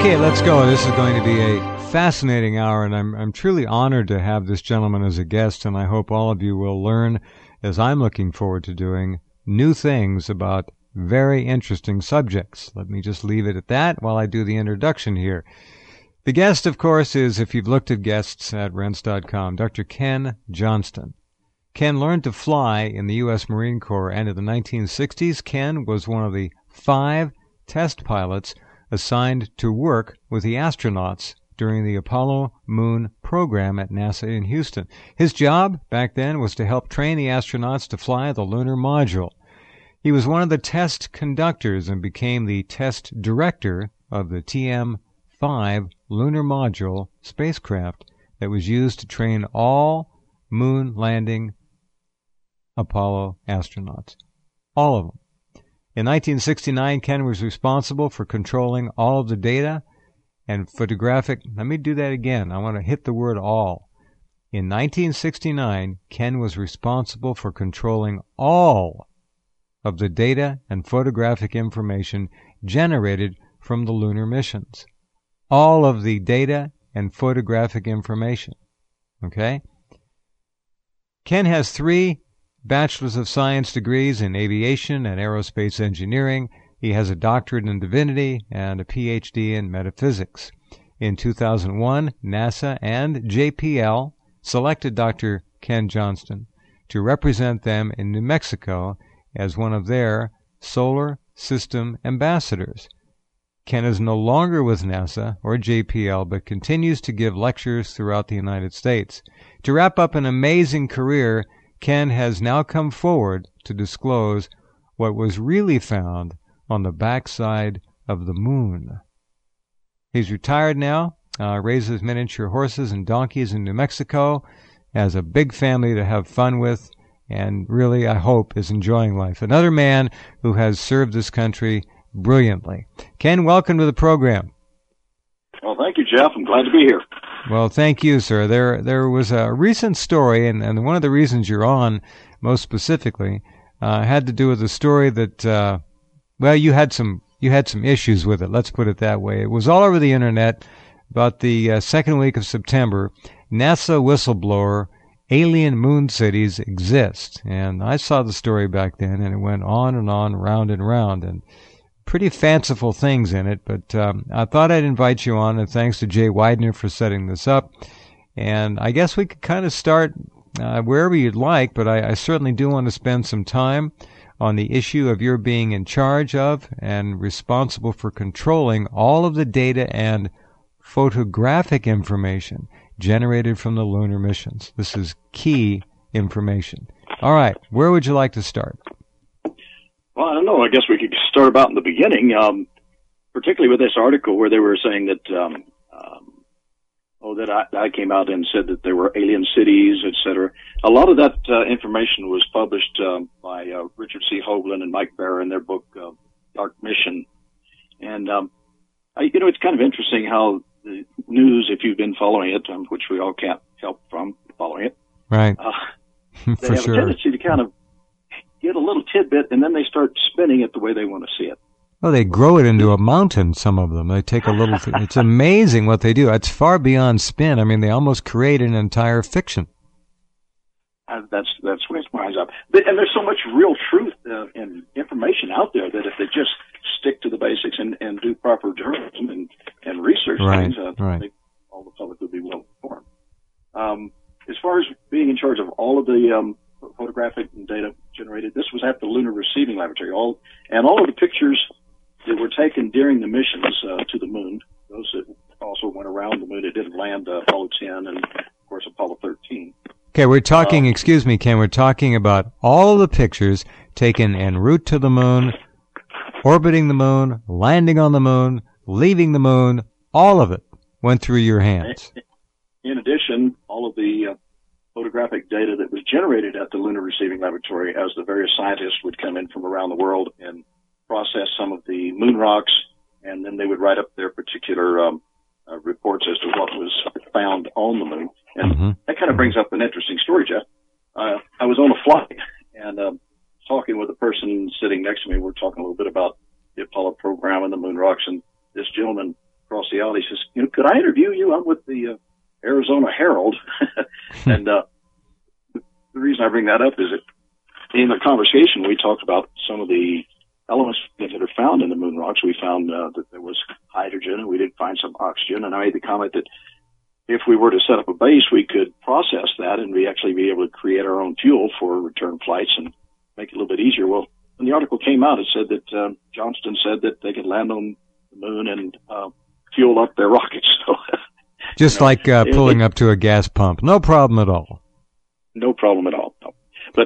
Okay, let's go. This is going to be a fascinating hour, and I'm truly honored to have this gentleman as a guest, and I hope all of you will learn, as I'm looking forward to doing, new things about very interesting subjects. Let me just leave it at that while I do the introduction here. The guest, of course, is, if you've looked at guests at rense.com, Dr. Ken Johnston. Ken learned to fly in the U.S. Marine Corps, and in the 1960s, Ken was one of the 5 test pilots assigned to work with the astronauts during the Apollo Moon program at NASA in Houston. His job back then was to help train the astronauts to fly the lunar module. He was one of the test conductors and became the test director of the TM-5 lunar module spacecraft that was used to train all moon landing Apollo astronauts. All of them. In 1969, Ken was responsible for controlling all of the data and photographic. Let me do that again. I want to hit the word all. In 1969, Ken was responsible for controlling all of the data and photographic information generated from the lunar missions. All of the data and photographic information. Okay? Ken has 3 Bachelor's of Science degrees in aviation and aerospace engineering. He has a doctorate in divinity and a PhD in metaphysics. In 2001, NASA and JPL selected Dr. Ken Johnston to represent them in New Mexico as one of their solar system ambassadors. Ken is no longer with NASA or JPL, but continues to give lectures throughout the United States. To wrap up an amazing career, Ken has now come forward to disclose what was really found on the backside of the moon. He's retired now, raises miniature horses and donkeys in New Mexico, has a big family to have fun with, and really, I hope, is enjoying life. Another man who has served this country brilliantly. Ken, welcome to the program. Well, thank you, Jeff. I'm glad to be here. Well, thank you, sir. There was a recent story, and one of the reasons you're on, most specifically, had to do with a story that, you had some issues with it. Let's put it that way. It was all over the internet about the second week of September. NASA whistleblower, alien moon cities exist, and I saw the story back then, and it went on and on, round and round, and pretty fanciful things in it, but I thought I'd invite you on, and thanks to Jay Widener for setting this up. And I guess we could kind of start wherever you'd like, but I certainly do want to spend some time on the issue of your being in charge of and responsible for controlling all of the data and photographic information generated from the lunar missions. This is key information. All right, where would you like to start? Well, I don't know. I guess we could start about in the beginning, particularly with this article where they were saying that I came out and said that there were alien cities, etc. A lot of that information was published by Richard C. Hoagland and Mike Barra in their book Dark Mission. And it's kind of interesting how the news, if you've been following it, which we all can't help from following it, right? They have a tendency to kind of get a little tidbit, and then they start spinning it the way they want to see it. Well, they grow it into a mountain, some of them. They take a little... It's amazing what they do. It's far beyond spin. I mean, they almost create an entire fiction. That's what it winds up. And there's so much real truth and information out there that if they just stick to the basics and do proper journalism and research things, I think all the public would be well informed. As far as being in charge of all of the photographic and data generated, this was at the Lunar Receiving Laboratory. All of the pictures that were taken during the missions to the moon, those that also went around the moon, it didn't land Apollo 10 and, of course, Apollo 13. Okay, we're talking, excuse me, Ken, we're talking about all of the pictures taken en route to the moon, orbiting the moon, landing on the moon, leaving the moon, all of it went through your hands. In addition, all of the photographic data that was generated at the Lunar Receiving Laboratory as the various scientists would come in from around the world and process some of the moon rocks, and then they would write up their particular reports as to what was found on the moon. And that kind of brings up an interesting story, Jeff. I was on a flight and talking with a person sitting next to me. We're talking a little bit about the Apollo program and the moon rocks, and this gentleman across the could I interview you? I'm with the Arizona Herald. And the reason I bring that up is that in the conversation, we talked about some of the elements that are found in the moon rocks. We found that there was hydrogen, and we did find some oxygen. And I made the comment that if we were to set up a base, we could process that and we actually be able to create our own fuel for return flights and make it a little bit easier. Well, when the article came out, it said that Johnston said that they could land on the moon and fuel up their rockets. So, just like pulling up to a gas pump. No problem at all. No problem at all. No. But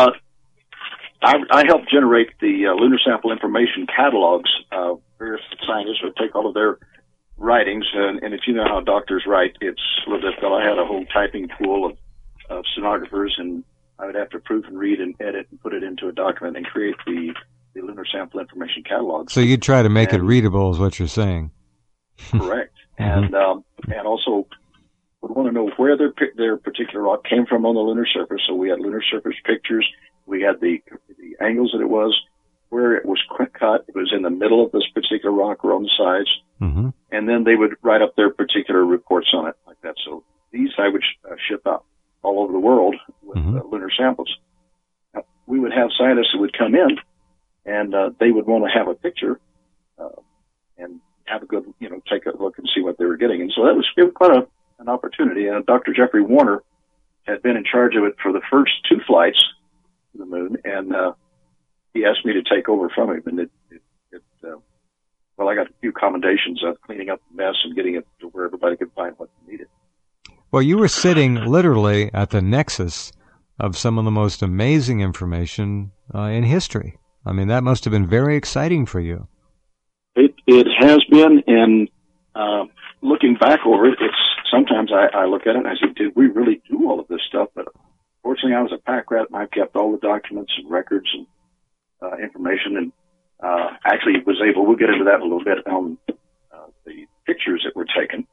I helped generate the lunar sample information catalogs. Various scientists would take all of their writings, and if you know how doctors write, it's a little difficult. I had a whole typing pool of stenographers, and I would have to proofread and edit and put it into a document and create the lunar sample information catalog. So you try to make it readable, is what you're saying. Correct. And also would want to know where their particular rock came from on the lunar surface. So we had lunar surface pictures. We had the angles that it was, where it was cut. It was in the middle of this particular rock or on the sides. Mm-hmm. And then they would write up their particular reports on it like that. So these I would ship out all over the world with lunar samples. Now, we would have scientists who would come in, and they would want to have a picture and have a good, take a look and see what they were getting. And so it was quite an opportunity. Dr. Jeffrey Warner had been in charge of it for the first 2 flights to the moon, and he asked me to take over from him. And I got a few commendations of cleaning up the mess and getting it to where everybody could find what they needed. Well, you were sitting literally at the nexus of some of the most amazing information in history. I mean, that must have been very exciting for you. It has been, and looking back over it, sometimes I look at it and I say, did we really do all of this stuff? But fortunately, I was a pack rat, and I kept all the documents and records and information, and actually was able, we'll get into that in a little bit, on the pictures that were taken.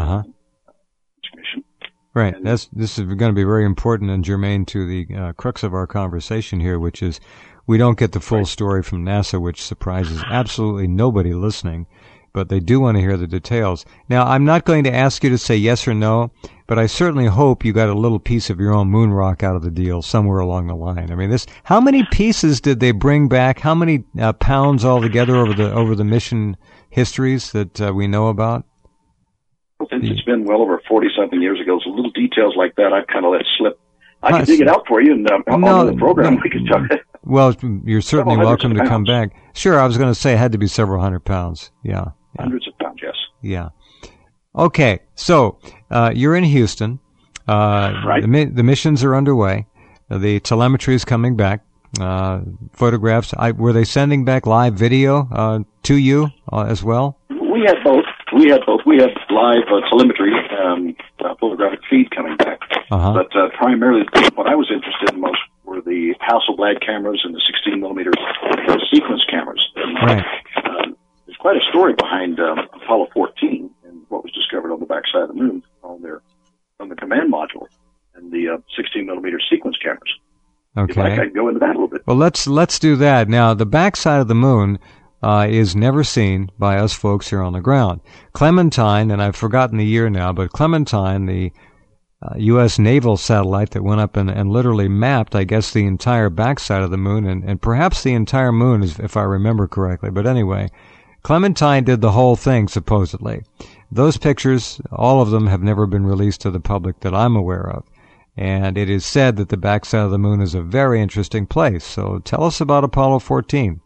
Right. This is going to be very important and germane to the crux of our conversation here, which is we don't get the full story from NASA, which surprises absolutely nobody listening, but they do want to hear the details. Now, I'm not going to ask you to say yes or no, but I certainly hope you got a little piece of your own moon rock out of the deal somewhere along the line. I mean, how many pieces did they bring back? How many pounds altogether over the mission histories that we know about? Since it's been well over 40-something years ago, so little details like that I've kind of let slip. I can dig it out for you, and on the program we can talk. Well, you're certainly welcome to come back. Sure, I was going to say it had to be several hundred pounds. Yeah. Hundreds of pounds, yes. Yeah. Okay, so you're in Houston. Right. The missions are underway. The telemetry is coming back. Photographs. Were they sending back live video to you as well? We had both. We had live telemetry, photographic feed coming back. But primarily, what I was interested in most were the Hasselblad cameras and the 16-millimeter sequence cameras. Right. There's quite a story behind Apollo 14 and what was discovered on the backside of the moon on the command module and the 16-millimeter sequence cameras. Okay. If I could go into that a little bit. Well, let's do that. Now, the backside of the moon is never seen by us folks here on the ground. Clementine, and I've forgotten the year now, but Clementine, the U.S. naval satellite that went up and literally mapped, I guess, the entire backside of the moon, and perhaps the entire moon, if I remember correctly. But anyway, Clementine did the whole thing, supposedly. Those pictures, all of them, have never been released to the public that I'm aware of. And it is said that the backside of the moon is a very interesting place. So tell us about Apollo 14.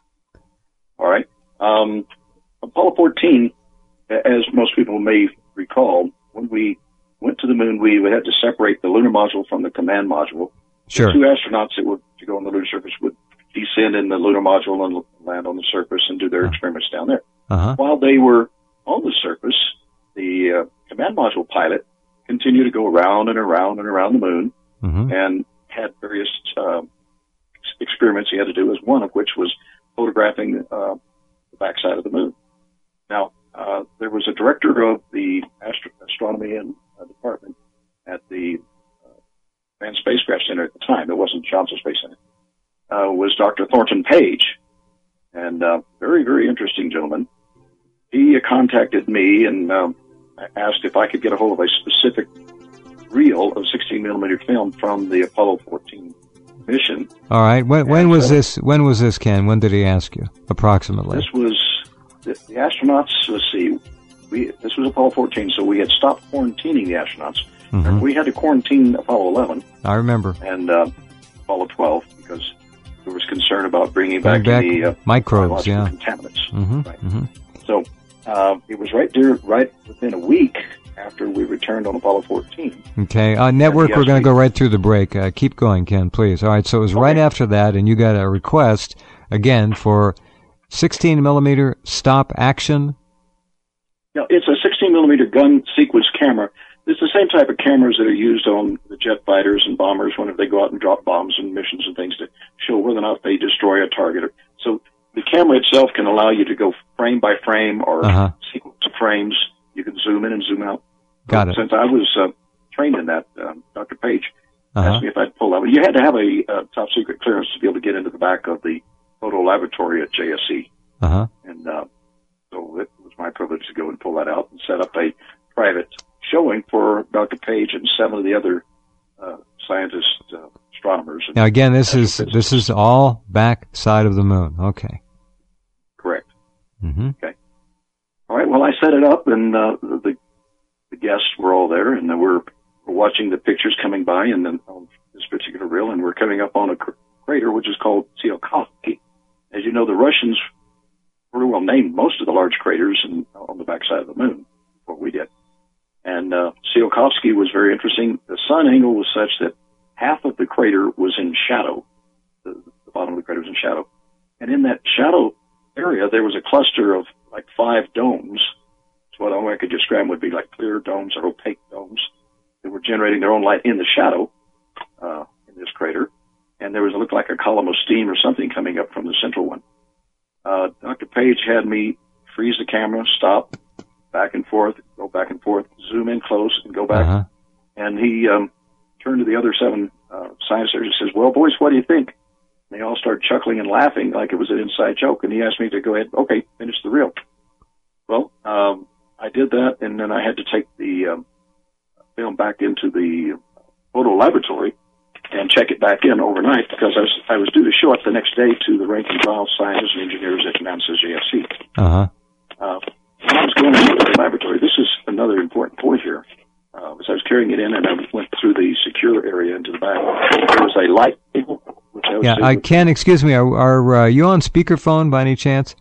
All right. Apollo 14, as most people may recall, when we went to the moon, we had to separate the lunar module from the command module. Sure. The 2 astronauts that were to go on the lunar surface would descend in the lunar module and land on the surface and do their experiments down there. While they were on the surface, the command module pilot continued to go around and around and around the moon and had various experiments he had to do, as one of which was photographing the backside of the moon. Now, there was a director of the astronomy and department at the Manned Spacecraft Center at the time. It wasn't Johnson Space Center. Was Dr. Thornton Page, and very, very interesting gentleman. He contacted me and asked if I could get a hold of a specific reel of 16 millimeter film from the Apollo 14 mission. All right. When was this? When was this, Ken? When did he ask you, approximately? This was the astronauts. Let's see. This was Apollo 14, so we had stopped quarantining the astronauts. Mm-hmm. We had to quarantine Apollo 11. I remember. And Apollo 12 because there was concern about bringing back the microbes, contaminants. Mm-hmm. Right. Mm-hmm. So it was right within a week after we returned on Apollo 14. Okay. Network, we're going to go right through the break. Keep going, Ken, please. All right, so it was right after that, and you got a request, again, for 16 millimeter stop action. No, it's a 16 millimeter gun sequence camera. It's the same type of cameras that are used on the jet fighters and bombers whenever they go out and drop bombs and missions and things to show whether or not they destroy a target. So the camera itself can allow you to go frame by frame or sequence of frames. You can zoom in and zoom out. Got it. Since I was trained in that, Dr. Page asked me if I'd pull that. You had to have a top secret clearance to be able to get into the back of the photo laboratory at JSC. And so it was my privilege to go and pull that out and set up a private showing for Dr. Page and 7 of the other scientists, astronomers. Now again, this is all back side of the moon. Okay. Correct. Mm-hmm. Okay. All right. Well, I set it up, and the guests were all there, and we're watching the pictures coming by, and then on this particular reel, and we're coming up on a crater which is called Tsiolkovsky. As you know, the Russians pretty well named most of the large craters on the backside of the moon, what we did. And Tsiolkovsky was very interesting. The sun angle was such that half of the crater was in shadow. The bottom of the crater was in shadow. And in that shadow area, there was a cluster of like 5 domes. So what I could describe would be like clear domes or opaque domes that were generating their own light in the shadow in this crater. And there looked like a column of steam or something coming up from the central one. Dr. Page had me freeze the camera, stop, back and forth, go back and forth, zoom in close, and go back. And he turned to the other 7 scientists and says, "Well, boys, what do you think?" And they all started chuckling and laughing like it was an inside joke. And he asked me to go ahead, okay, finish the reel. Well, I did that, and then I had to take the film back into the photo laboratory and check it back in overnight because I was due to show up the next day to the rank and file scientists and engineers at NASA's JSC. When I was going into the laboratory, this is another important point here. As I was carrying it in and I went through the secure area into the back, there was a light table. I can, excuse me, are you on speakerphone by any chance?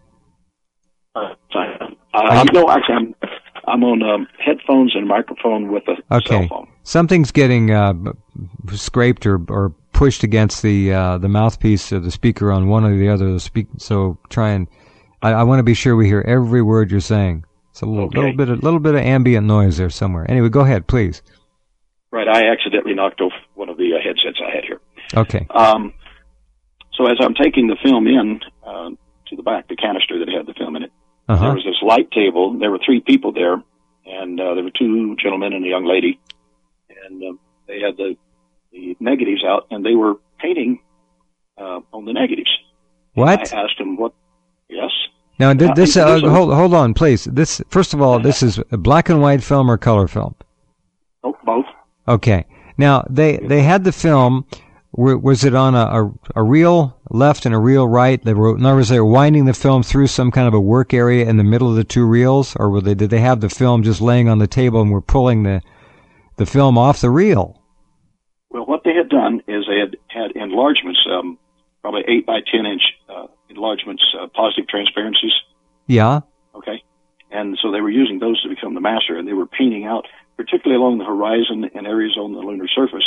No, actually, I'm on headphones and microphone with a cell phone. Something's getting scraped or pushed against the mouthpiece of the speaker on one or the other. So try and I want to be sure we hear every word you're saying. It's a little bit of ambient noise there somewhere. Anyway, go ahead, please. Right, I accidentally knocked off one of the headsets I had here. Okay. So as I'm taking the film in to the back, the canister that had the film in it, there was this light table. There were 3 people there, and there were 2 gentlemen and a young lady, and they had the negatives out, and they were painting on the negatives. What? And I asked them what. Yes. Now, this hold on, please. This, first of all, this is a black and white film or color film? Oh, both. Okay. Now, they had the film. Was it on a reel left and a reel right? In other words, they were winding the film through some kind of a work area in the middle of the 2 reels, or did they have the film just laying on the table and were pulling the film off the reel? Well, what they had done is they had enlargements, probably 8 by 10 inch enlargements, positive transparencies. Yeah. Okay. And so they were using those to become the master, and they were painting out, particularly along the horizon and areas on the lunar surface,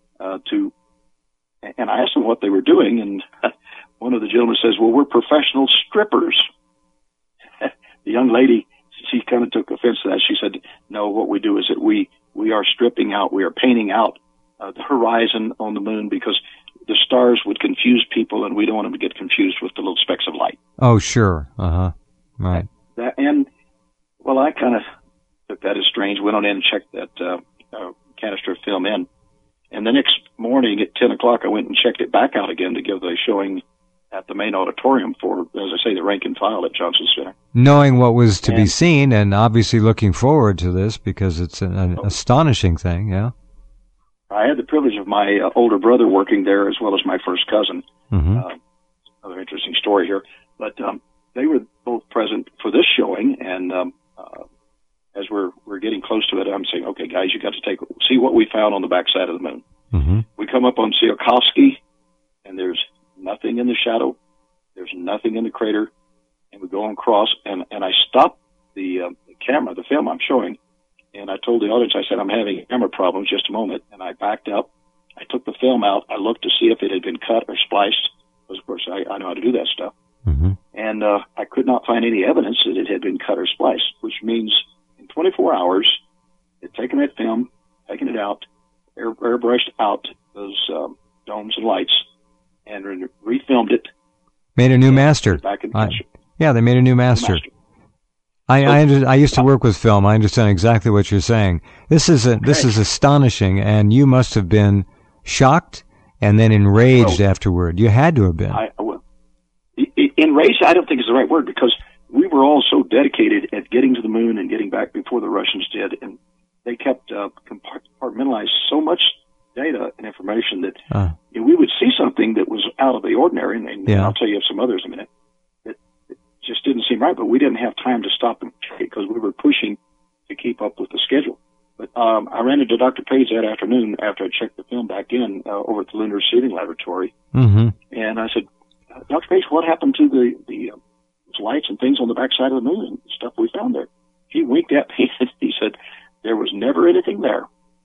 and I asked them what they were doing, and one of the gentlemen says, "Well, we're professional strippers." The young lady, she kind of took offense to that. She said, "No, what we do is that we are stripping out, we are painting out the horizon on the moon because the stars would confuse people, and we don't want them to get confused with the little specks of light." Oh, sure. Right. Well, I kind of took that as strange, went on in and checked that canister of film in. And the next morning at 10 o'clock, I went and checked it back out again to give the showing at the main auditorium for, as I say, the rank and file at Johnson Center. Knowing what was to be seen, and obviously looking forward to this because it's an astonishing thing, yeah. I had the privilege of my older brother working there as well as my first cousin. Mm-hmm. Another interesting story here. But they were both present for this showing, and as we're getting close to it, I'm saying, okay, guys, you got to see what we found on the backside of the moon. Mm-hmm. We come up on Tsiolkovsky, and there's nothing in the shadow. There's nothing in the crater. And we go on across, and I stopped the camera, the film I'm showing, and I told the audience, I said, I'm having camera problems, just a moment. And I backed up. I took the film out. I looked to see if it had been cut or spliced, because, of course, I know how to do that stuff. Mm-hmm. And I could not find any evidence that it had been cut or spliced, which means in 24 hours, they'd taken that film, taken it out, airbrushed out those domes and lights, and refilmed it. Made a new master. Back in yeah, they made a new master. I used to work with film. I understand exactly what you're saying. This is astonishing, and you must have been shocked and then enraged afterward. You had to have been. Enraged, I don't think is the right word, because we were all so dedicated at getting to the moon and getting back before the Russians did, and they kept compartmentalized so much data and information that we would see something that was out of the ordinary, and I'll tell you of some others in a minute, that just didn't seem right, but we didn't have time to stop and check it because we were pushing to keep up with the schedule. But I ran into Dr. Page that afternoon after I checked the film back in over at the Lunar Receiving Laboratory, mm-hmm. and I said, Dr. Page, what happened to the lights and things on the backside of the moon and stuff we found there? He winked at me and he said, there was never anything there.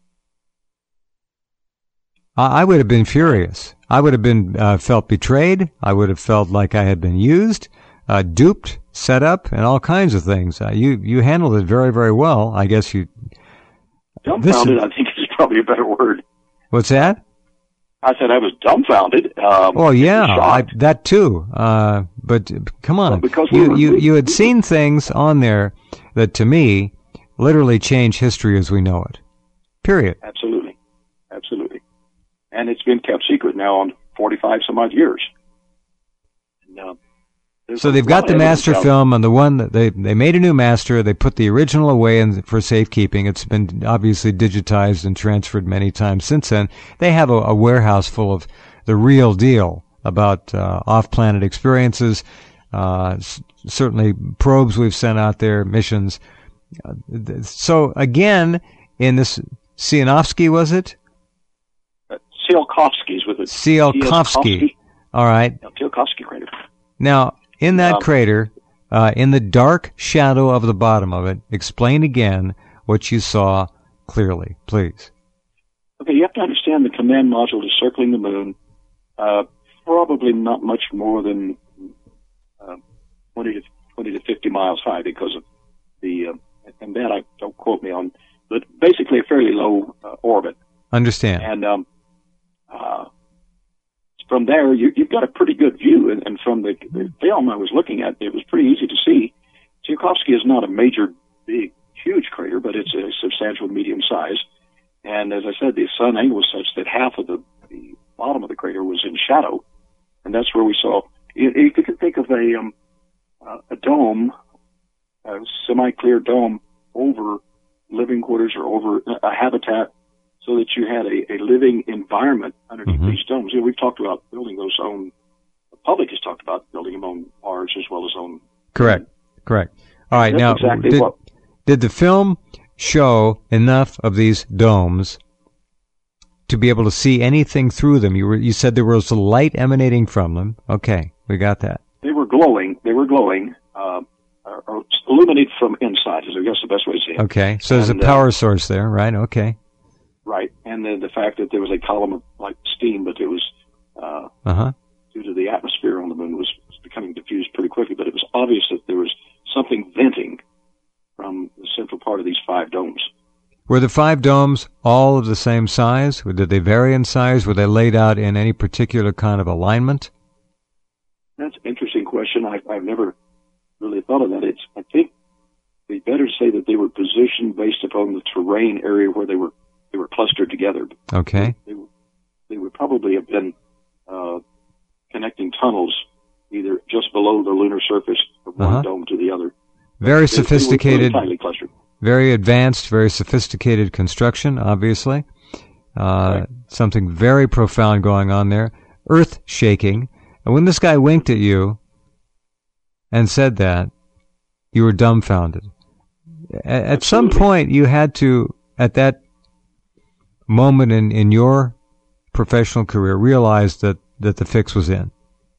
I would have been furious. I would have been felt betrayed. I would have felt like I had been used, duped, set up, and all kinds of things. You handled it very, very well. I guess you... Dumbfounded, I think, is probably a better word. What's that? I said I was dumbfounded. Oh, yeah, that too. But come on. Well, you had seen things on there that, to me, literally change history as we know it. Period. Absolutely. And it's been kept secret now on 45 some odd years. So they've got the master film, and the one that they made a new master. They put the original away for safekeeping. It's been obviously digitized and transferred many times since then. They have a warehouse full of the real deal about off-planet experiences, certainly probes we've sent out there, missions. So again, in this Tsiolkovsky, was it? Tsiolkovsky's with it. Tsiolkovsky. All right. Tsiolkovsky crater. Now, in that crater, in the dark shadow of the bottom of it, explain again what you saw clearly, please. Okay, you have to understand the command module is circling the moon, probably not much more than 20 to 50 miles high because of the, and that I don't quote me on, but basically a fairly low orbit. Understand. And from there, you've got a pretty good view, and from the film I was looking at, it was pretty easy to see. Tsiolkovsky is not a major, big, huge crater, but it's a substantial medium size. And as I said, the sun angle was such that half of the bottom of the crater was in shadow, and that's where we saw. You can think of a dome, a semi-clear dome over living quarters or over a habitat, so that you had a living environment underneath mm-hmm. these domes. We've talked about building those on. The public has talked about building them on Mars as well as on. Correct. All right. Now, exactly did the film show enough of these domes to be able to see anything through them? You said there was a light emanating from them. Okay, we got that. They were glowing. Or illuminated from inside, is I guess the best way to say it. Okay, so there's a power source there, right? Okay. Right, and then the fact that there was a column of like steam, but it was due to the atmosphere on the moon was becoming diffused pretty quickly. But it was obvious that there was something venting from the central part of these 5 domes. Were the 5 domes all of the same size? Or did they vary in size? Were they laid out in any particular kind of alignment? That's an interesting question. I've never really thought of that. I think it'd be better to say that they were positioned based upon the terrain area where they were clustered together. Okay. They would probably have been connecting tunnels either just below the lunar surface from one dome to the other. Very sophisticated, really tightly clustered. Very advanced, very sophisticated construction, obviously. Right. Something very profound going on there. Earth shaking. And when this guy winked at you and said that, you were dumbfounded. At some point, you had to, at that moment in your professional career, realize that the fix was in.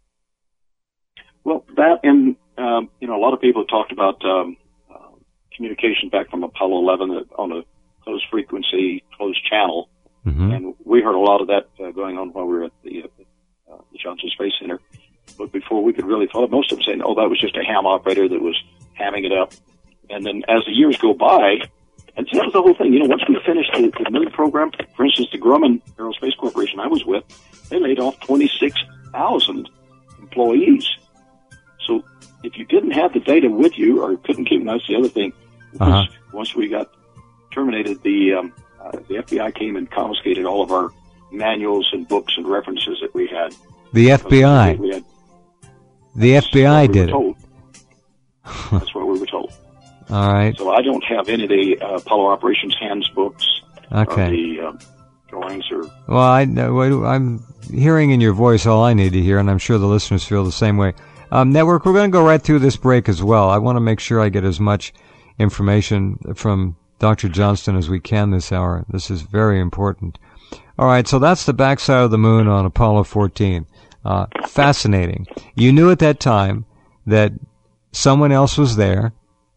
Well, that and, a lot of people have talked about communication back from Apollo 11 on a closed frequency, closed channel. Mm-hmm. And we heard a lot of that going on while we were at the Johnson Space Center. But before we could really follow, most of them saying, oh, that was just a ham operator that was hamming it up. And then as the years go by, and so that was the whole thing. Once we finished the moon program, for instance, the Grumman Aerospace Corporation I was with, they laid off 26,000 employees. So if you didn't have the data with you or couldn't keep, that's the other thing. Once we got terminated, the FBI came and confiscated all of our manuals and books and references that we had. The FBI? The FBI did it. That's what we were told. All right. So I don't have any of the Apollo Operations handbooks or the drawings. Well, I'm hearing in your voice all I need to hear, and I'm sure the listeners feel the same way. Network, we're going to go right through this break as well. I want to make sure I get as much information from Dr. Johnston as we can this hour. This is very important. All right, so that's the backside of the moon on Apollo 14. Fascinating. You knew at that time that someone else was there.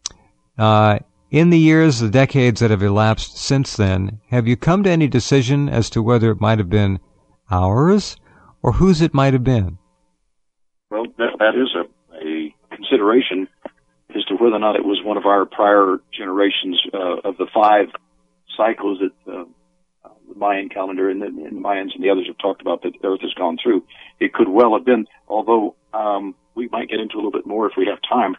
In the decades that have elapsed since then, have you come to any decision as to whether it might have been ours or whose it might have been? Well, that is a consideration as to whether or not it was one of our prior generations of the 5 cycles that the Mayan calendar and the Mayans and the others have talked about that Earth has gone through. It could well have been, although we might get into a little bit more if we have time.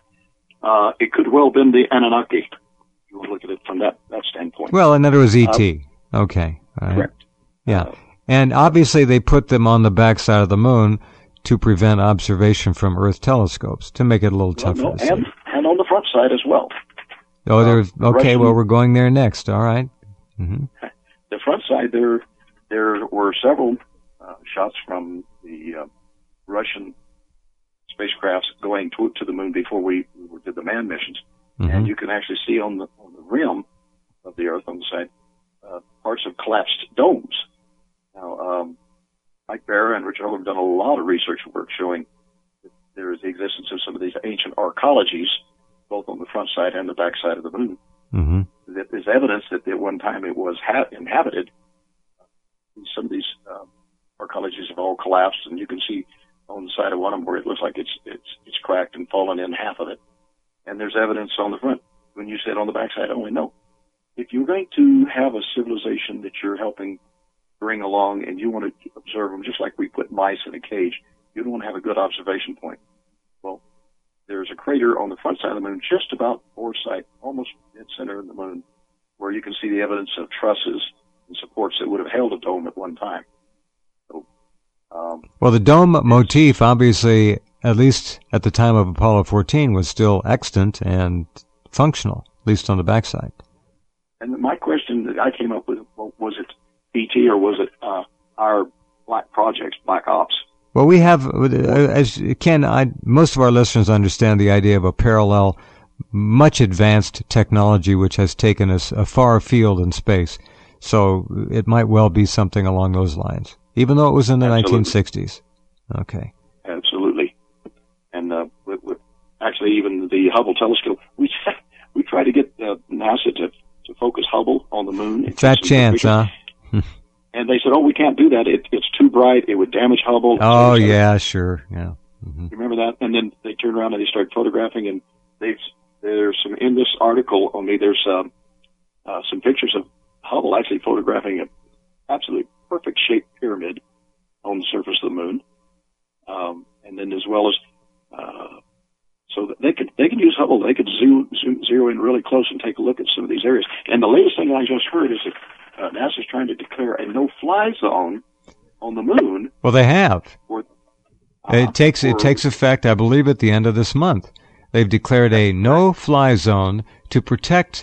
It could well have been the Anunnaki. You want to look at it from that standpoint. Well, and that it was E.T. Okay. Right. Correct. Yeah. And obviously they put them on the backside of the moon to prevent observation from Earth telescopes, to make it a little tougher to see. And on the front side as well. Oh, there's okay. Well, we're going there next. All right. Mm-hmm. The front side, there were several shots from the Russian spacecrafts going to the moon before we did the manned missions, and you can actually see on the rim of the Earth on the side parts of collapsed domes. Now, Mike Barra and Richard Hull have done a lot of research work showing that there is the existence of some of these ancient arcologies, both on the front side and the back side of the moon. Mm-hmm. That there's evidence that at one time it was inhabited. Some of these arcologies have all collapsed, and you can see on the side of one of them where it looks like it's cracked and fallen in half of it. And there's evidence on the front. When you said on the back side, only no. If you're going to have a civilization that you're helping bring along and you want to observe them, just like we put mice in a cage, you don't want to have a good observation point. Well, there's a crater on the front side of the moon, just about foresight, almost mid-center of the moon, where you can see the evidence of trusses and supports that would have held a dome at one time. So, well, the dome motif, obviously, at least at the time of Apollo 14, was still extant and functional, at least on the backside. And my question that I came up with, was it ET or was it our black projects, black ops? Well, we have, as Ken, most of our listeners understand the idea of a parallel, much advanced technology which has taken us a far afield in space. So it might well be something along those lines, even though it was in the Absolutely. 1960s. Okay. Absolutely. And actually, even the Hubble telescope, we tried to get NASA to focus Hubble on the moon. Fat chance, huh? And they said, we can't do that. It's too bright. It would damage Hubble. Oh, yeah, sure. Yeah. Mm-hmm. You remember that? And then they turned around and they started photographing, and there's some, in this article only, there's some pictures of Hubble actually photographing an absolutely perfect shaped pyramid on the surface of the moon. And then as well as, so that they could use Hubble. They could zero in really close and take a look at some of these areas. And the latest thing I just heard is that NASA's trying to declare a no-fly zone on the moon. Well, they have. It takes effect, I believe, at the end of this month. They've declared a no-fly zone to protect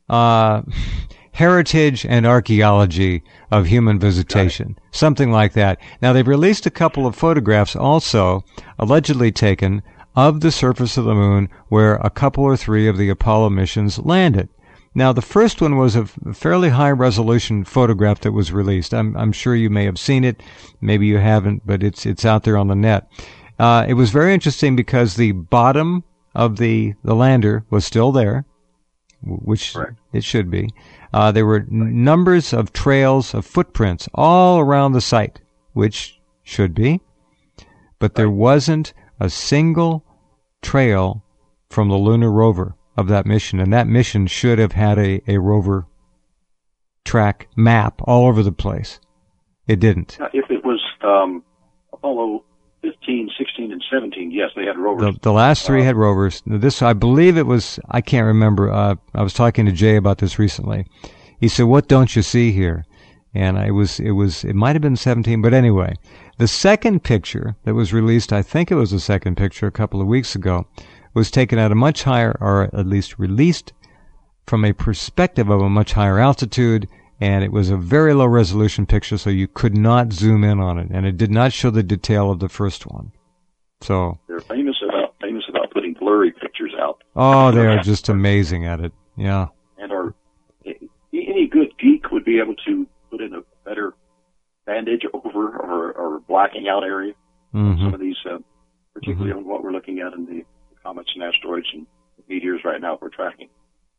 heritage and archaeology of human visitation, something like that. Now, they've released a couple of photographs also, allegedly taken, of the surface of the moon where a couple or three of the Apollo missions landed. Now, the first one was a fairly high-resolution photograph that was released. I'm sure you may have seen it. Maybe you haven't, but it's out there on the net. It was very interesting because the bottom of the lander was still there, which Correct. It should be. There were numbers of trails of footprints all around the site, which should be. But there wasn't a single trail from the lunar rover of that mission, and that mission should have had a rover track map all over the place. It didn't. If it was Apollo 15, 16, and 17, yes, they had rovers. The last three had rovers. This, I believe it was, I can't remember. I was talking to Jay about this recently. He said, "What don't you see here?" And it might have been 17, but anyway. The second picture that was released, I think it was the second picture a couple of weeks ago, was taken at a much higher, or at least released from a perspective of a much higher altitude, and it was a very low resolution picture, so you could not zoom in on it, and it did not show the detail of the first one. So they're famous about putting blurry pictures out. Oh, they are just amazing at it. Yeah. And any good geek would be able to put in a better bandage over or blacking out area. Some of these, particularly on what we're looking at in the comets and asteroids and meteors right now we're tracking.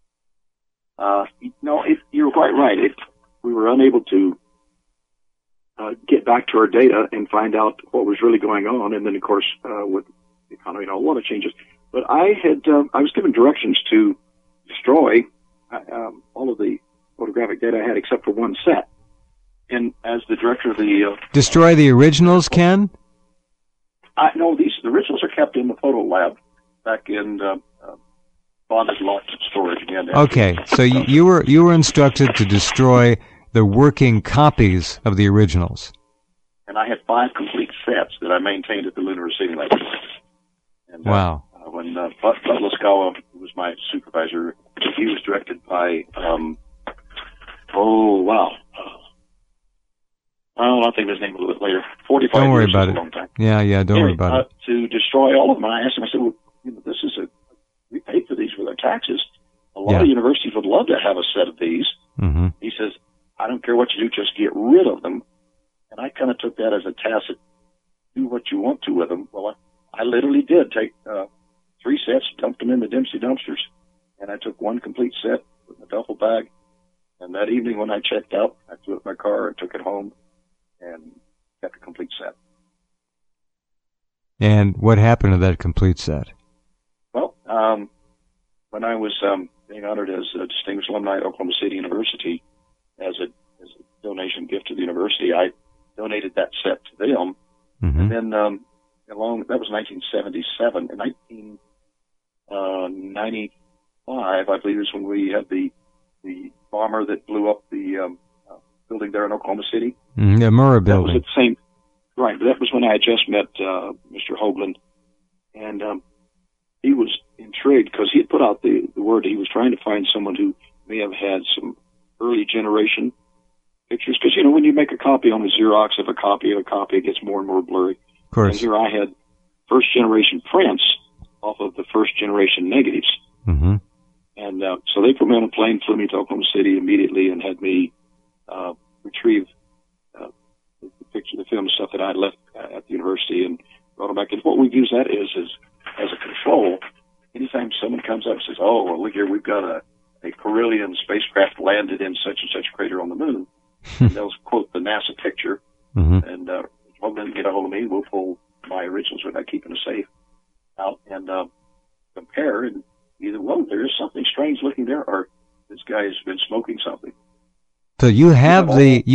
If you're quite right. If we were unable to get back to our data and find out what was really going on, and then of course with the economy and a lot of changes. But I was given directions to destroy all of the photographic data I had except for one set. And as the director of the destroy the originals, Ken? No, the originals are kept in the photo lab back in bonded locked storage again. Okay, so you were instructed to destroy the working copies of the originals. And I had 5 complete sets that I maintained at the Lunar Receiving Laboratory. And, wow. When Butler Skawa, who was my supervisor, he was directed by, I'll think of his name a little bit later. 45 don't worry years about is it. a long time. Yeah, don't worry about it. To destroy all of them, I asked him, I said, well, this is we paid for these with our taxes. A lot of universities would love to have a set of these. Mm-hmm. He says, I don't care what you do, just get rid of them. And I kind of took that as a tacit, do what you want to with them. Well, I literally did take 3 sets, dumped them in the Dempsey dumpsters, and I took 1 complete set, put in a duffel bag. And that evening when I checked out, I threw it in my car and took it home and kept a complete set. And what happened to that complete set? Well, when I was being honored as a distinguished alumni at Oklahoma City University as a donation gift to the university, I donated that set to them. Mm-hmm. And then that was 1977. In 1995, I believe, is when we had the bomber that blew up the building there in Oklahoma City. Mm-hmm. The Murrah building. That was the same. Right, but that was when I had just met Mr. Hoagland, and he was intrigued because he had put out the word that he was trying to find someone who may have had some early generation pictures. Because, when you make a copy on a Xerox of a copy, it gets more and more blurry. Of course. And here I had first generation prints off of the first generation negatives. Mm-hmm. And so they put me on a plane, flew me to Oklahoma City immediately, and had me retrieve the film stuff that I had left at the university and brought them back. And what we've used that is as a control. Anytime someone comes up and says, "Oh, well, look here, we've got a Carillion spacecraft landed in such and such a crater on the moon," and they'll quote the NASA picture, and well, then get a hold of me. We'll pull my originals with that, keeping a safe out, and compare. And either, well, there is something strange looking there, or this guy has been smoking something. So you have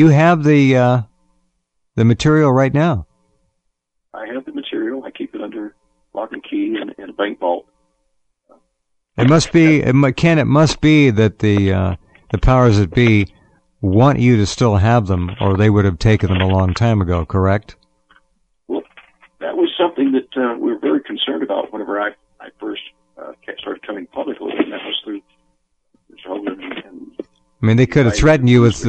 the material right now. I have the material. I keep it under lock and key in a bank vault. It must be, Ken. It must be that the powers that be want you to still have them, or they would have taken them a long time ago. Correct? Well, that was something that we were very concerned about whenever I first started coming public with it, and that was through Mr. Hoagland and I mean, they could have threatened you with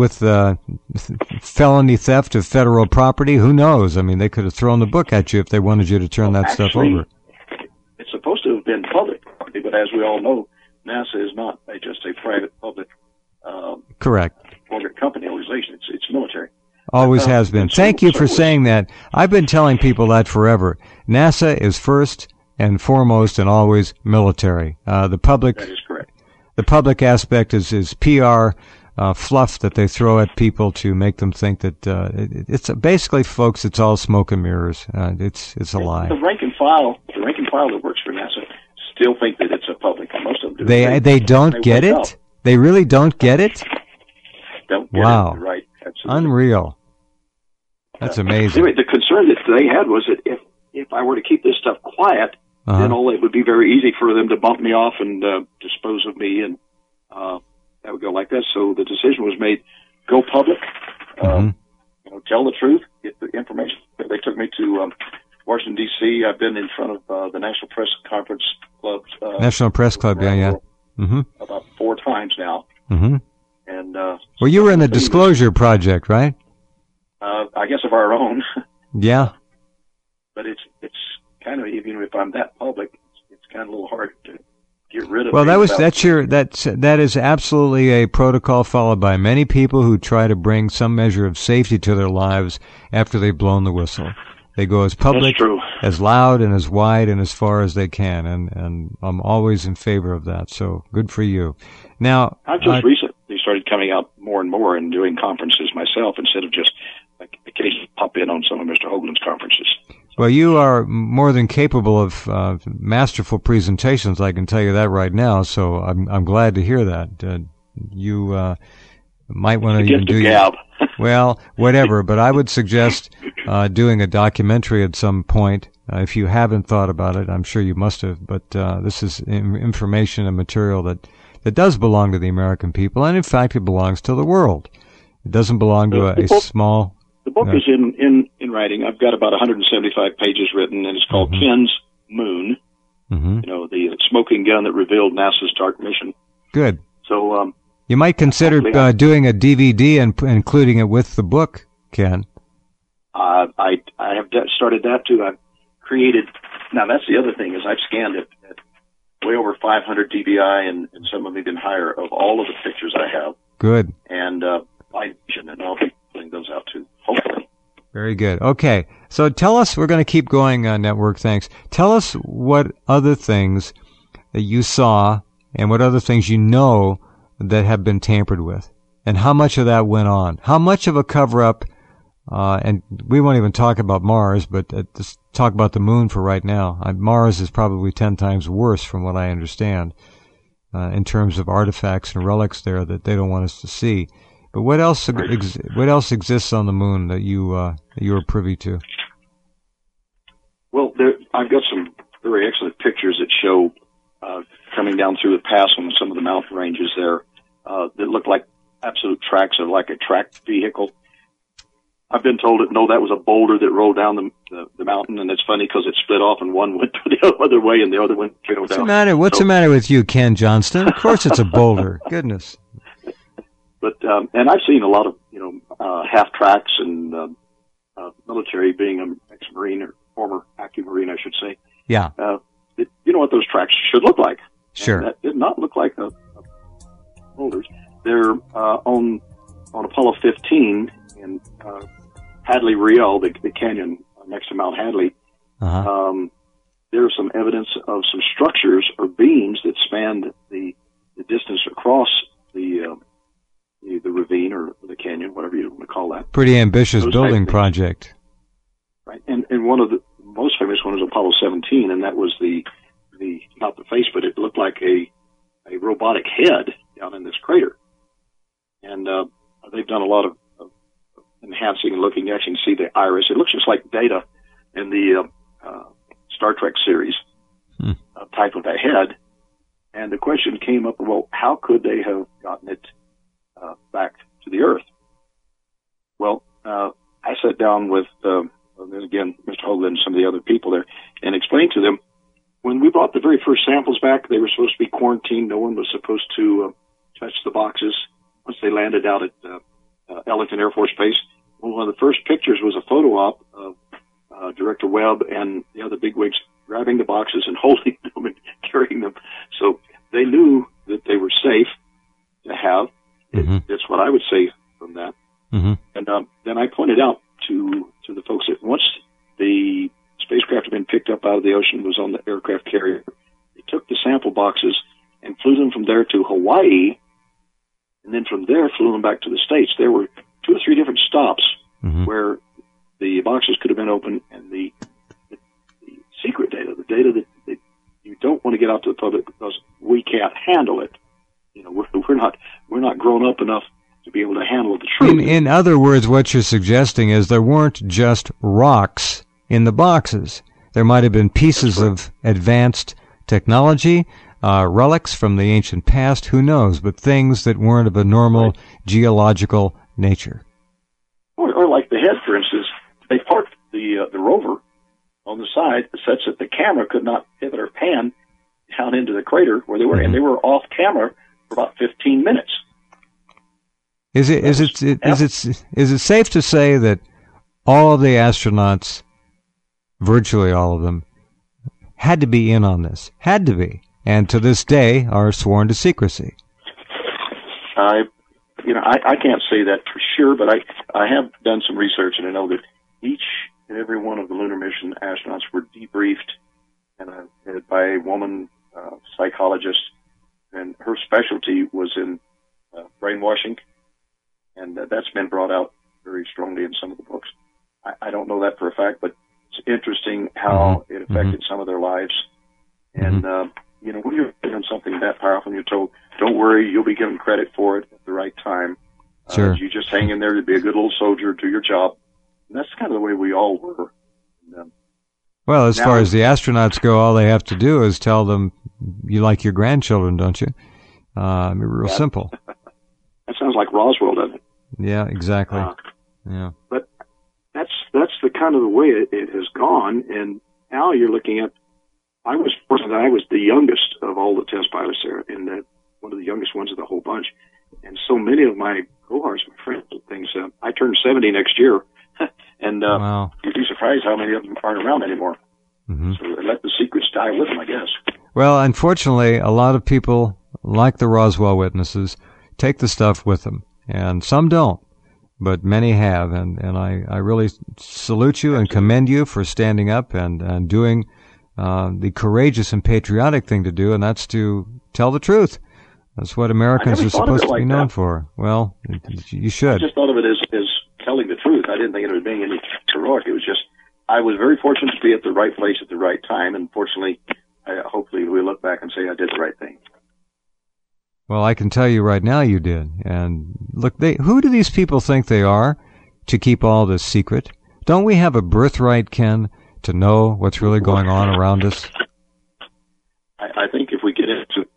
felony theft of federal property. Who knows? I mean, they could have thrown the book at you if they wanted you to turn that stuff over. It's supposed to have been public property, but as we all know, NASA is not just a private public correct company organization. It's military. Always has been. Thank you for saying that. I've been telling people that forever. NASA is first and foremost and always military. The public. That is correct. The public aspect is PR fluff that they throw at people to make them think that it's basically, folks, it's all smoke and mirrors. It's a lie. The rank and file that works for NASA still think that it's a public. Most of them do. They don't get it. Up. They really don't get it. Don't get wow. it right. Absolutely. Unreal. That's amazing. Anyway, the concern that they had was that if I were to keep this stuff quiet, then it would be very easy for them to bump me off and dispose of me, and that would go like this. So the decision was made: go public, tell the truth, get the information. They took me to Washington D.C. I've been in front of the National Press Conference Club. National Press Club, yeah. About 4 times now. And well, you were in the Disclosure Project, right? I guess of our own. Yeah. But it's kind of, even if I'm that public, it's kind of a little hard to get rid of. Well, that is absolutely a protocol followed by many people who try to bring some measure of safety to their lives after they've blown the whistle. They go as public, as loud, and as wide, and as far as they can, and I'm always in favor of that. So good for you. Now, I've just recently started coming out more and more and doing conferences myself instead of just occasionally pop in on some of Mr. Hoagland's conferences. Well, you are more than capable of masterful presentations. I can tell you that right now. So I'm glad to hear that. You might want to even do gab. Well, whatever. But I would suggest doing a documentary at some point. If you haven't thought about it, I'm sure you must have. But this is information and material that does belong to the American people, and in fact, it belongs to the world. It doesn't belong to a small. The book is in writing. I've got about 175 pages written, and it's called Ken's Moon. The smoking gun that revealed NASA's dark mission. Good. So you might consider doing a DVD and including it with the book, Ken. I have started that too. I've created. Now that's the other thing is I've scanned it at way over 500 dpi and some of even higher of all of the pictures I have. Good. And I'll be putting those out too, hopefully. Very good. Okay. So tell us, we're going to keep going, Network Thanks. Tell us what other things that you saw and what other things you know that have been tampered with, and how much of that went on. How much of a cover-up, and we won't even talk about Mars, but just talk about the moon for right now. Mars is probably 10 times worse from what I understand in terms of artifacts and relics there that they don't want us to see. But what else exists on the moon that you are privy to? Well, I've got some very excellent pictures that show coming down through the pass on some of the mountain ranges there that look like absolute tracks of like a tracked vehicle. I've been told that that was a boulder that rolled down the mountain, and it's funny because it split off and one went the other way and the other went down. What's the matter with you, Ken Johnston? Of course it's a boulder. Goodness. But and I've seen a lot of half tracks and military, being an ex-Marine or former active Marine, I should say. Yeah. You know what those tracks should look like. Sure. And that did not look like boulders. They're on Apollo 15 in Hadley Riel, the canyon next to Mount Hadley. There's some evidence of some structures or beams that spanned the distance across the ravine or the canyon, whatever you want to call that. Pretty ambitious building project. Right. And one of the most famous one is Apollo 17, and that was the not the face, but it looked like a robotic head down in this crater. And they've done a lot of enhancing and looking. You actually see the iris. It looks just like Data in the Star Trek series type of a head. And the question came up, well, how could they have gotten it back to the Earth? Well, I sat down with Mr. then again, Mr. Hoagland and some of the other people there, and explained to them, when we brought the very first samples back, they were supposed to be quarantined. No one was supposed to touch the boxes once they landed out at Ellington Air Force Base. Well, one of the first pictures was a photo op of Director Webb and the other bigwigs grabbing the boxes and holding them and carrying them. So they knew that they were safe to have. Mm-hmm. That's what I would say from that. Mm-hmm. And then I pointed out to the folks that once the spacecraft had been picked up out of the ocean, was on the aircraft carrier, they took the sample boxes and flew them from there to Hawaii, and then from there flew them back to the States. There were 2 or 3 different stops mm-hmm. where the boxes could have been opened, and the secret data, the data that you don't want to get out to the public because we can't handle it. You know, we're not grown up enough to be able to handle the truth. In other words, what you're suggesting is there weren't just rocks in the boxes. There might have been pieces of advanced technology, relics from the ancient past, who knows, but things that weren't of a normal geological nature. Or like the head, for instance, they parked the rover on the side such that the camera could not pivot or pan down into the crater where they were, mm-hmm. and they were off camera for about 15 minutes. Is it safe to say that all of the astronauts, virtually all of them, had to be in on this? Had to be, and to this day are sworn to secrecy. I can't say that for sure, but I have done some research, and I know that each and every one of the lunar mission astronauts were debriefed and by a woman psychologist, and her specialty was in brainwashing, and that's been brought out very strongly in some of the books. I don't know that for a fact, but it's interesting how mm-hmm. it affected mm-hmm. some of their lives. And, mm-hmm. When you're doing something that powerful, you're told, don't worry, you'll be given credit for it at the right time. Sure. You just hang in there to be a good little soldier, do your job. And that's kind of the way we all were. And, well, as far as the astronauts go, all they have to do is tell them, you like your grandchildren, don't you? Real simple. That sounds like Roswell, doesn't it? Yeah, exactly. Yeah. But that's the kind of the way it has gone. And now you're looking at, I was the youngest of all the test pilots there, and one of the youngest ones of the whole bunch. And so many of my cohorts, my friends, and things, I turn 70 next year, and wow. You'd be surprised how many of them aren't around anymore. Mm-hmm. So they let the secrets die with them, I guess. Well, unfortunately, a lot of people, like the Roswell witnesses, take the stuff with them, and some don't, but many have, and I really salute you and commend you for standing up and doing the courageous and patriotic thing to do, and that's to tell the truth. That's what Americans are supposed to be known for. Well, you should. I just thought of it as telling the truth. I didn't think it was being any heroic. It was just, I was very fortunate to be at the right place at the right time, and fortunately, hopefully we'll look back and say I did the right thing. Well, I can tell you right now you did. And look, who do these people think they are to keep all this secret? Don't we have a birthright, Ken, to know what's really going on around us? I think if we get into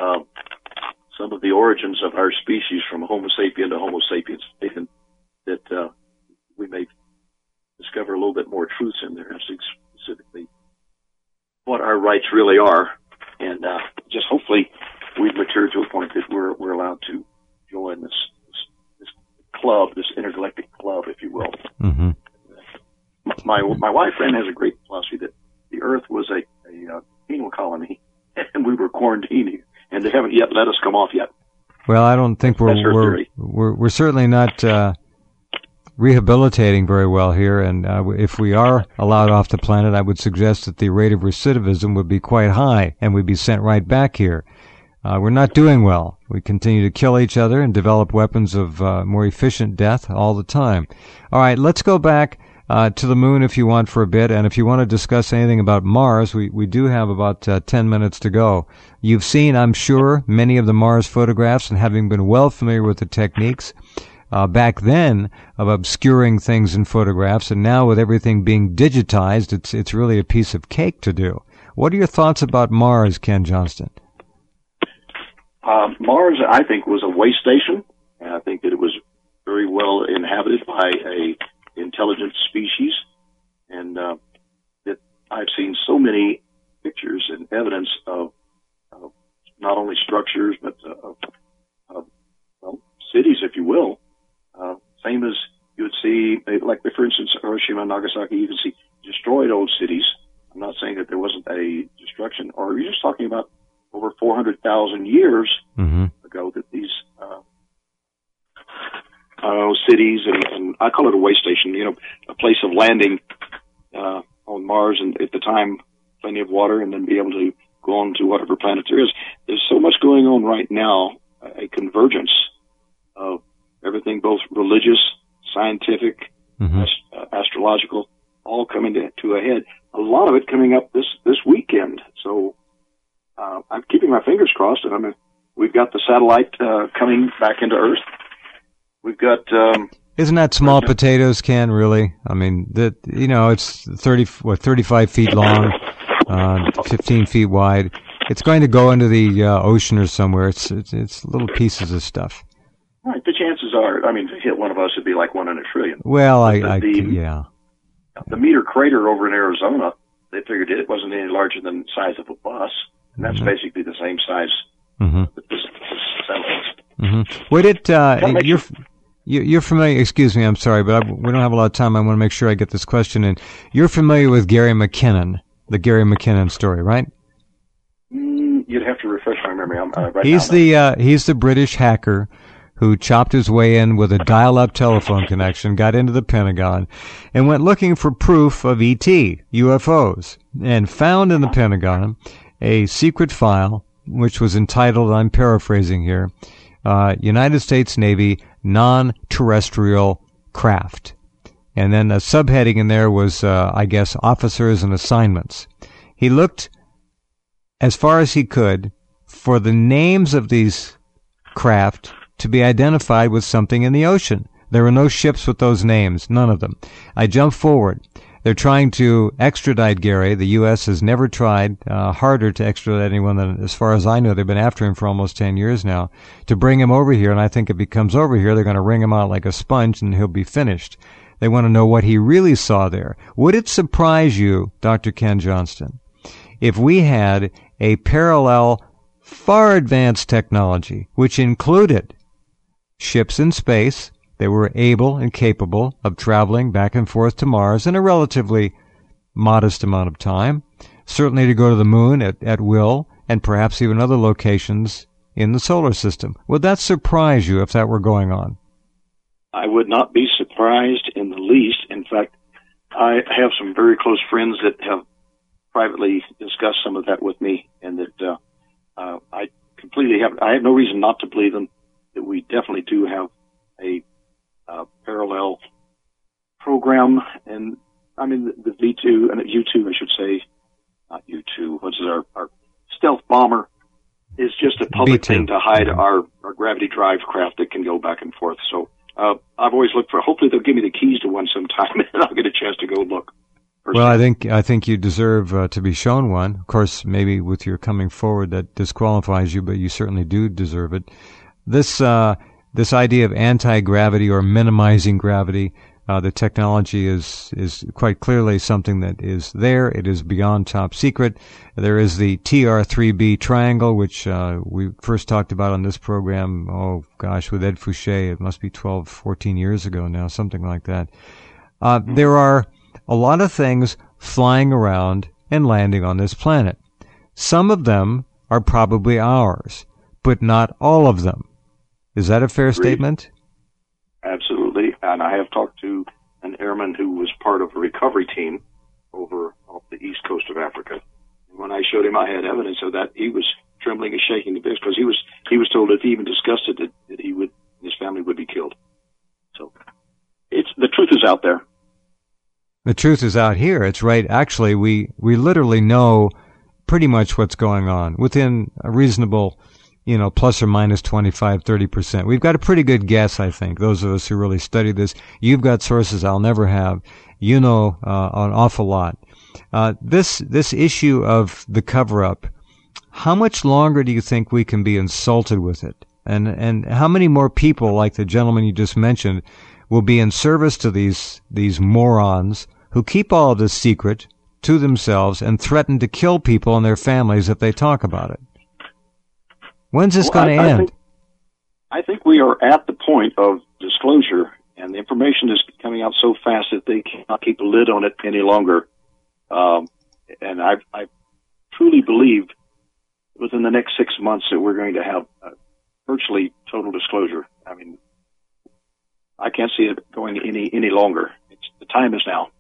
some of the origins of our species from Homo sapien to Homo sapiens, that we may discover a little bit more truths in there, specifically what our rights really are, and just hopefully we've matured to a point that we're allowed to join this club, this intergalactic club, if you will. Mm-hmm. My wife friend has a great philosophy that the Earth was a penal colony, and we were quarantining, and they haven't yet let us come off yet. Well, I don't think we're certainly not rehabilitating very well here, and if we are allowed off the planet, I would suggest that the rate of recidivism would be quite high, and we'd be sent right back here. We're not doing well. We continue to kill each other and develop weapons of more efficient death all the time. All right, let's go back to the moon if you want for a bit, and if you want to discuss anything about Mars, we do have about 10 minutes to go. You've seen, I'm sure, many of the Mars photographs, and having been well familiar with the techniques back then of obscuring things in photographs, and now with everything being digitized, it's really a piece of cake to do. What are your thoughts about Mars, Ken Johnston? Mars, I think, was a way station, and I think that it was very well inhabited by a intelligent species, Same as you would see, like for instance, Hiroshima and Nagasaki, you can see destroyed old cities. I'm not saying that there wasn't a destruction, or you're just talking about over 400,000 years ago that these cities, and I call it a way station, a place of landing on Mars, and at the time, plenty of water, and then be able to go on to whatever planet there is. There's so much going on right now, a convergence of everything, both religious, scientific, astrological, all coming to a head. A lot of it coming up this weekend. So I'm keeping my fingers crossed. And we've got the satellite coming back into Earth. We've got. Isn't that small potatoes, Ken? Really? I mean, it's 35 feet long, 15 feet wide. It's going to go into the ocean or somewhere. It's little pieces of stuff. Right. The chances are, to hit one of us would be like 1 in a trillion. Well, yeah. The Meter Crater over in Arizona, they figured it wasn't any larger than the size of a bus, and that's basically the same size that this satellite. Would it? You're familiar? Excuse me, I'm sorry, but we don't have a lot of time. I want to make sure I get this question in. You're familiar with Gary McKinnon, the Gary McKinnon story, right? You'd have to refresh my memory. He's the British hacker who chopped his way in with a dial-up telephone connection, got into the Pentagon, and went looking for proof of ET, UFOs, and found in the Pentagon a secret file which was entitled, I'm paraphrasing here, United States Navy Non-Terrestrial Craft. And then a subheading in there was, I guess, officers and assignments. He looked as far as he could for the names of these craft to be identified with something in the ocean. There were no ships with those names, none of them. I jump forward. They're trying to extradite Gary. The U.S. has never tried harder to extradite anyone than, as far as I know, they've been after him for almost 10 years now, to bring him over here. And I think if he comes over here, they're going to wring him out like a sponge and he'll be finished. They want to know what he really saw there. Would it surprise you, Dr. Ken Johnston, if we had a parallel, far advanced technology, which included ships in space? They were able and capable of traveling back and forth to Mars in a relatively modest amount of time, certainly to go to the moon at will, and perhaps even other locations in the solar system. Would that surprise you if that were going on? I would not be surprised in the least. In fact, I have some very close friends that have privately discussed some of that with me, and that I have no reason not to believe them, that we definitely do have a parallel program. And I mean, the V2 and U2, I should say, not U2, what's our stealth bomber is just a public thing to hide our gravity drive craft that can go back and forth. So I've always looked for, hopefully they'll give me the keys to one sometime and I'll get a chance to go look. Well, I think you deserve to be shown one. Of course, maybe with your coming forward that disqualifies you, but you certainly do deserve it. This idea of anti-gravity or minimizing gravity, the technology is quite clearly something that is there. It is beyond top secret. There is the TR3B triangle, which we first talked about on this program, with Ed Fouché. It must be 12, 14 years ago now, something like that. There are a lot of things flying around and landing on this planet. Some of them are probably ours, but not all of them. Is that a fair statement? Absolutely. And I have talked to an airman who was part of a recovery team over off the east coast of Africa. And when I showed him I had evidence of that, he was trembling and shaking a bit because he was told if he even discussed it that he would, his family would be killed. So the truth is out there. The truth is out here. It's right. Actually, we literally know pretty much what's going on within a reasonable, plus or minus 25, 30%. We've got a pretty good guess, I think, those of us who really study this. You've got sources I'll never have. You know an awful lot. This issue of the cover-up, how much longer do you think we can be insulted with it? And how many more people, like the gentleman you just mentioned, will be in service to these morons who keep all of this secret to themselves and threaten to kill people and their families if they talk about it? When's this going to end? I think we are at the point of disclosure. disclosure, and the information is coming out so fast that they cannot keep a lid on it any longer. And I truly believe within the next 6 months that we're going to have virtually total disclosure. I mean, I can't see it going any longer. The time is now.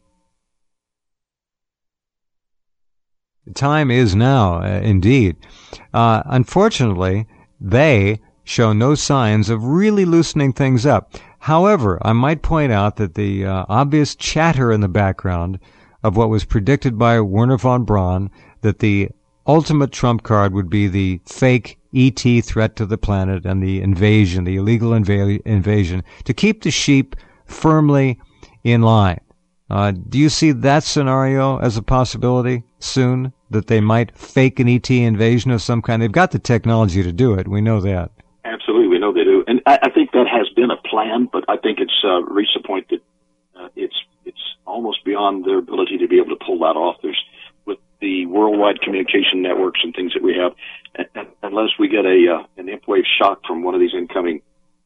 The time is now, indeed. Unfortunately, they show no signs of really loosening things up. However, I might point out that the obvious chatter in the background of what was predicted by Wernher von Braun, that the ultimate trump card would be the fake ET threat to the planet and the invasion, the illegal invasion, to keep the sheep firmly in line. Do you see that scenario as a possibility soon, that they might fake an ET invasion of some kind? They've got the technology to do it. We know that. Absolutely, we know they do. And I think that has been a plan, but I think it's reached a point that it's almost beyond their ability to be able to pull that off. There's, with the worldwide communication networks and things that we have, unless we get an imp wave shock from one of these incoming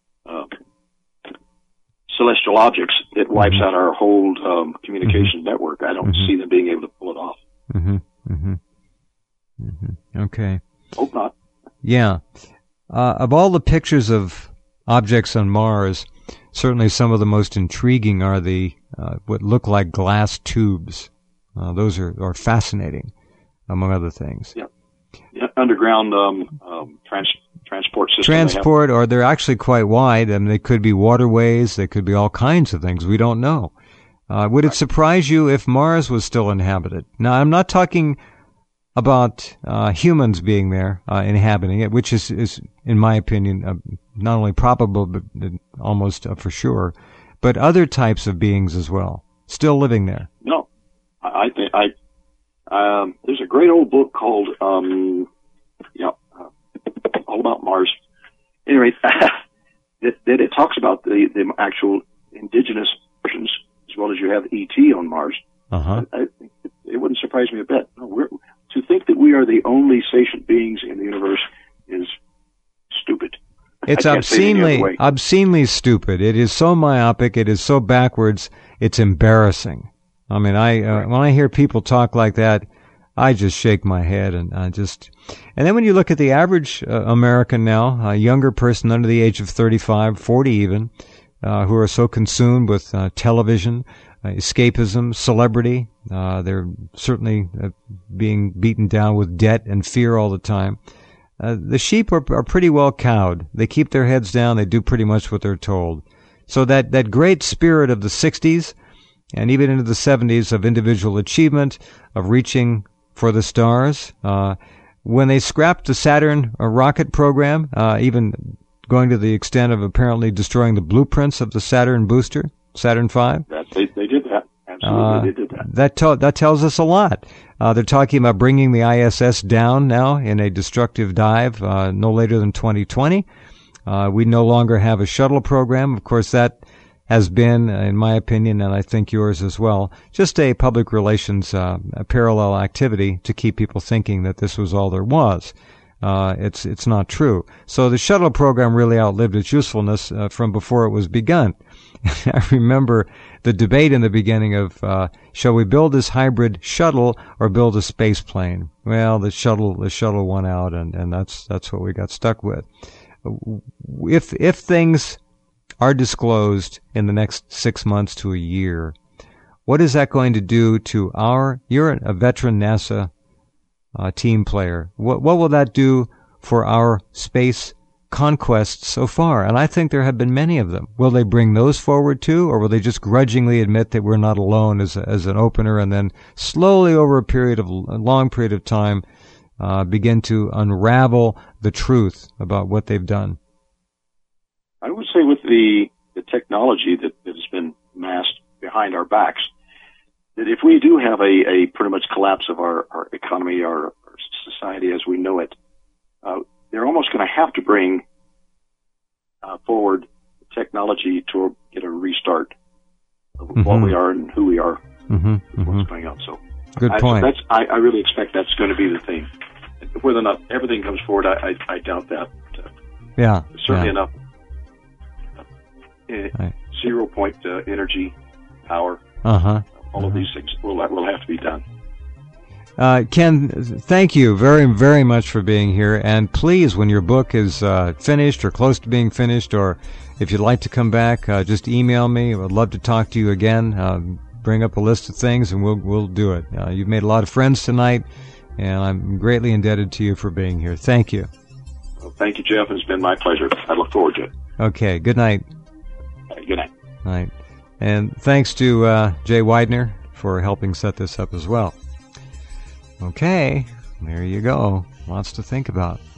celestial objects, it wipes out our whole communication network. I don't see them being able to pull it off. Okay. Hope not. Yeah. Of all the pictures of objects on Mars, certainly some of the most intriguing are the what look like glass tubes. Those are fascinating, among other things. Yeah. Underground transport system. Transport, or they're actually quite wide, and they could be waterways. They could be all kinds of things. We don't know. Would it surprise you if Mars was still inhabited? Now, I'm not talking about humans being there inhabiting it, which is in my opinion, not only probable but almost for sure, but other types of beings as well, still living there. No, I think there's a great old book called all about Mars. Anyway, that it talks about the actual indigenous versions as well as you have ET on Mars. I think it wouldn't surprise me a bit. No, to think that we are the only sentient beings in the universe is stupid. It's obscenely stupid. It is so myopic. It is so backwards. It's embarrassing. I mean, when I hear people talk like that, I just shake my head and then when you look at the average American now, a younger person under the age of 35, 40 even, who are so consumed with television, escapism, celebrity, they're certainly being beaten down with debt and fear all the time. The sheep are pretty well cowed. They keep their heads down. They do pretty much what they're told. So that great spirit of the 60s and even into the 70s of individual achievement, of reaching for the stars, when they scrapped the Saturn rocket program, even going to the extent of apparently destroying the blueprints of the Saturn booster, Saturn V. They did that. Absolutely, they did that. That tells us a lot. They're talking about bringing the ISS down now in a destructive dive no later than 2020. We no longer have a shuttle program. Of course, that has been, in my opinion, and I think yours as well, just a public relations a parallel activity to keep people thinking that this was all there was. It's not true. So the shuttle program really outlived its usefulness from before it was begun. I remember the debate in the beginning of, shall we build this hybrid shuttle or build a space plane? Well, the shuttle won out, and that's what we got stuck with. If things are disclosed in the next 6 months to a year, what is that going to do to you're a veteran NASA team player. What will that do for our space conquests so far? And I think there have been many of them. Will they bring those forward too, or will they just grudgingly admit that we're not alone as an opener, and then slowly over a long period of time begin to unravel the truth about what they've done? I would say with the technology that has been massed behind our backs, that if we do have a pretty much collapse of our economy, our society as we know it, they're almost going to have to bring forward technology to get a restart of what we are and who we are, what's going on. So, good point. I really expect that's going to be the thing. Whether or not everything comes forward, I doubt that. Yeah, certainly enough 0-point energy power. All of these things will have to be done. Ken, thank you very, very much for being here. And please, when your book is finished or close to being finished, or if you'd like to come back, just email me. I would love to talk to you again. Bring up a list of things, and we'll do it. You've made a lot of friends tonight, and I'm greatly indebted to you for being here. Thank you. Well, thank you, Jeff. It's been my pleasure. I look forward to it. Okay. Good night. Good night. All right. And thanks to Jay Weidner for helping set this up as well. Okay, there you go. Lots to think about.